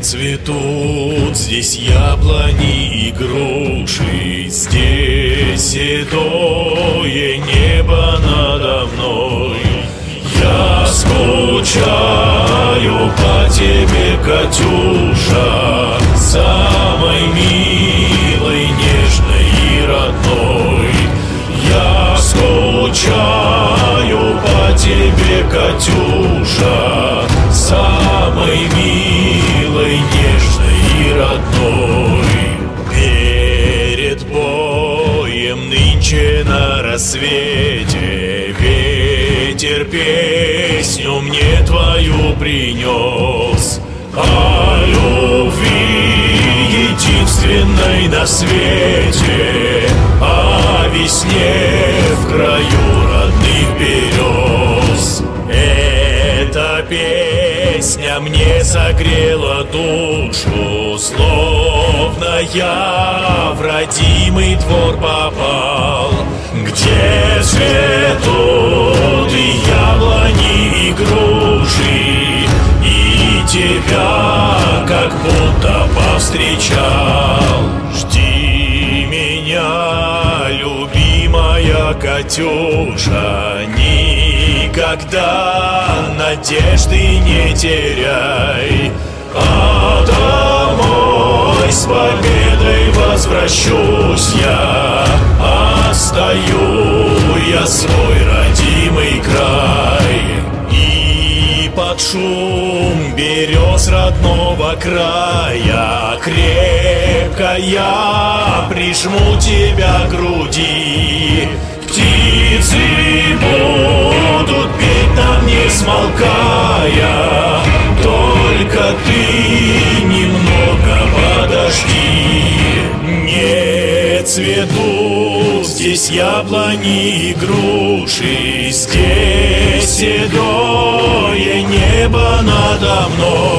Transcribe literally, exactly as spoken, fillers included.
цветут здесь яблони и груши, здесь седое небо надо мной. Я скучаю по тебе, Катюша, самой милой, нежной и родной. Я скучаю по тебе, Катюша, самой милой, нежной и родной. Перед боем нынче на рассвете ветер песню мне твою принес о любви единственной на свете, о весне в краю родных берез. Эта песня мне согрела душу, словно я в родимый двор попал, где цветут и яблони, и груши, и тебя как будто повстречал. Жди меня, любимая Катюша, никогда надежды не теряй, а домой с победой возвращусь я, отстаю я свой родимый край. И под шум берез родного края крепко я прижму тебя к груди. Птицы будут петь нам не смолкая, только ты немного подожди. Не цветут здесь яблони и груши, здесь седое небо надо мной.